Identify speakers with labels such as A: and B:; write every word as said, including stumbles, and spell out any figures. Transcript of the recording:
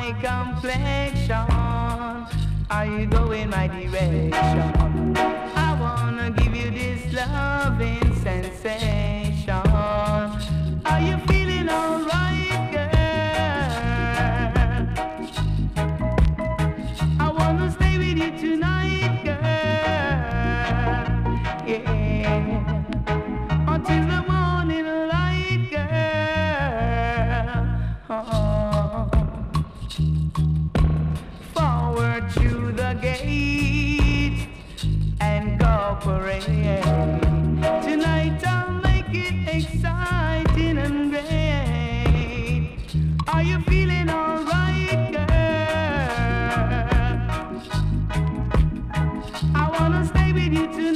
A: my complexion? Are you going my direction? I wanna give you this loving sensation. Are you feeling alright, girl? I wanna stay with you tonight, girl. Yeah, until the morning light, girl. Oh. Forward to the gate and cooperate. Tonight I'll make it exciting and great. Are you feeling alright, girl? I wanna stay with you tonight.